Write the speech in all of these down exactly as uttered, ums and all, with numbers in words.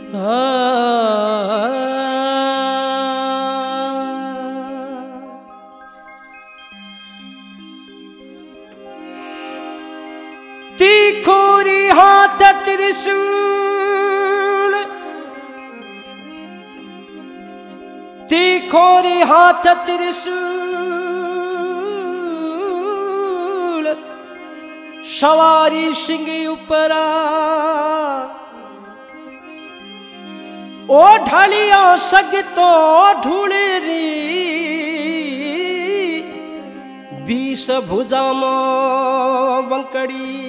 तीखोरी हाथ त्रिशूल, तीखोरी हाथ त्रिशूल, सवारी सिंह उपरा ओ ढलिया सग तो ढूंढरी बीस भुजा बंकड़ी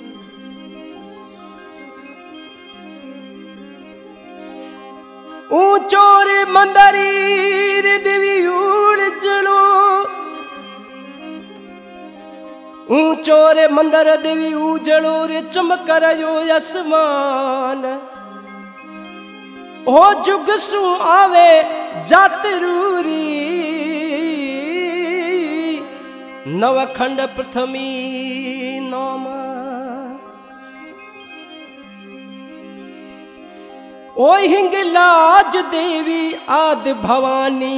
ऊंचो रे मंदरी रे देवी उड़ जलो ऊंचो रे मंदर देवी उजड़ो रे चमक रयो आसमान ओ जुग सु आवे जातरूरी नवखंड प्रथमी नाम ओ हिंगलाज देवी आदि भवानी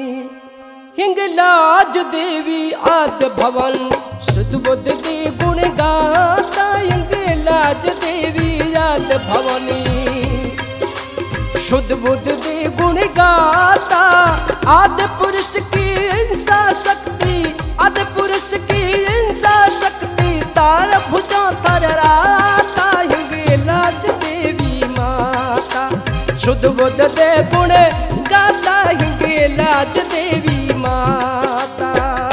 हिंगलाज देवी आदि भवन शुद्ध बुद्ध दे गुण गाता हिंगलाज देवी आदि भवानी शुद्ध बुद्ध दे गुण गाता आदि पुरुष की इंसा शक्ति आदि पुरुष की इंसा शक्ति तार भुजा थरराता हिंगलाज देवी माता शुद्ध बुद्ध दे गुण गाता हिंगलाज देवी माता।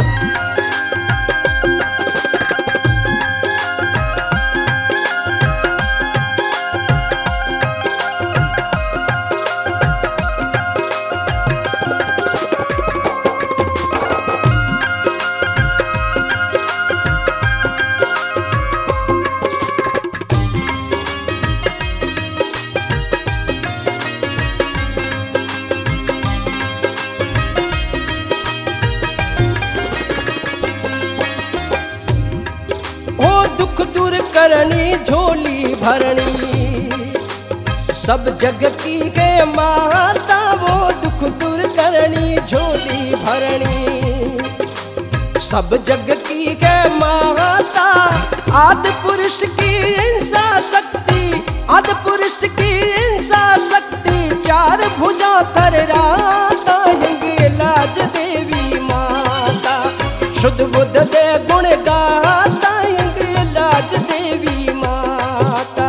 करनी झोली भरनी सब जग की है माता वो दुख दूर करनी झोली भरनी सब जग की है माता आदि पुरुष की इंसा शक्ति आदि पुरुष की इंसा शक्ति चार भुजा थरराता हिंगलाज देवी माता शुद्ध बुद्ध दे गुण गाता हिंगलाज देवी माता।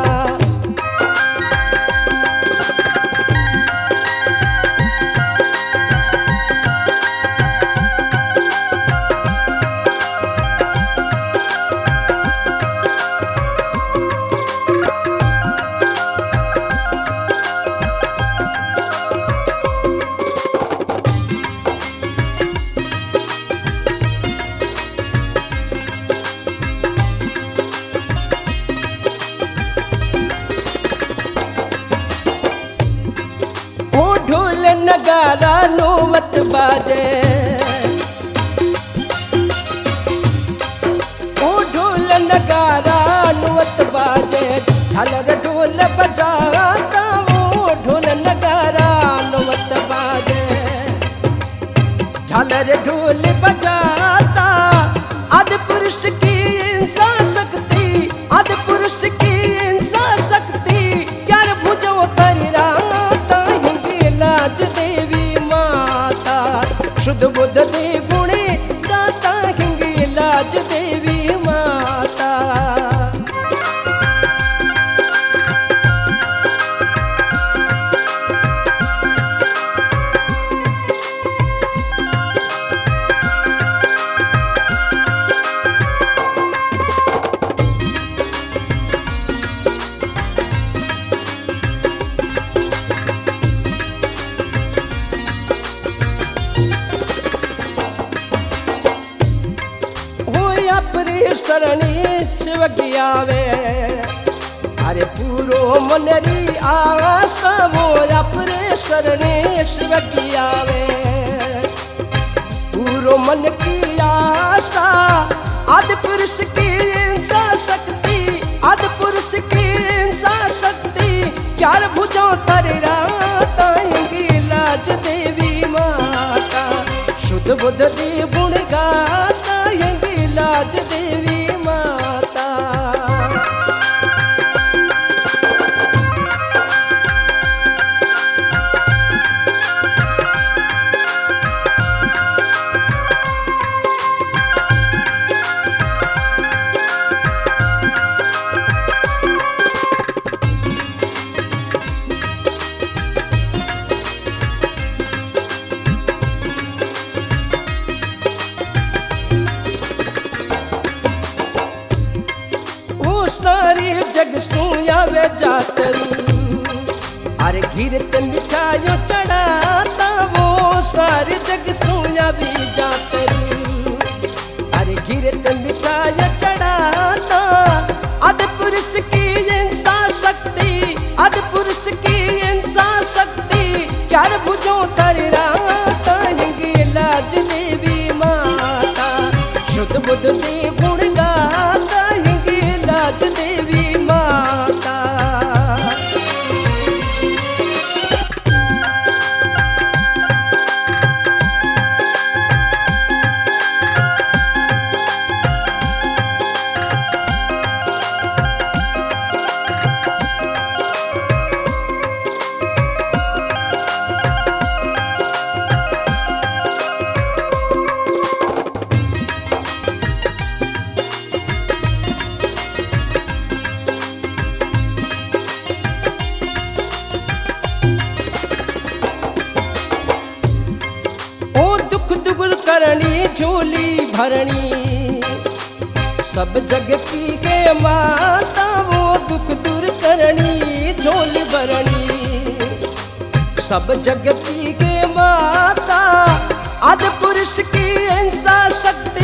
नगारा नौवत बाजे ओ ढोल नगारा नौवत बाजे झालर ढोल बजाता वो ढोल नगारा नौवत बाजे झालर ढोल बजाता आदि पुरुष की इंसा शक्ति आदि पुरुष की इंसा शक्ति चार भुजों थरराता हिंगलाज देवी माता शुद्ध बुद्ध दे गुण गाता हिंगलाज देवी माता। शरणी शिव गियावे अरे पूरो मनरी आशा वो अपने शरणी शिव गियावे पूरो मन की आशा आदि पुरुष की इंसा शक्ति आदि पुरुष की इंसा शक्ति चार भुजों थर बुद्ध दी गुण गाता यंगी लाज देवी माता। सारी जग सुया वे जातरू, अरे घिरत मिठाइयों चढ़ाता वो सारी जग सुया भी जातरू, अरे घिरत मिठाइयों चढ़ाता। अध पुरुष की इंसान शक्ति, अध पुरुष की इंसान शक्ति, चार भुजों तर राता यंगी लाज देवी माता। शुद्ध बुद्ध दी गुण गाता यंगी लाज देवी माता। करनी झोली भरनी सब जग की के माता, वो दुख दूर करनी झोली भरनी सब जग की के माता। आदि पुरुष की इंसा शक्ति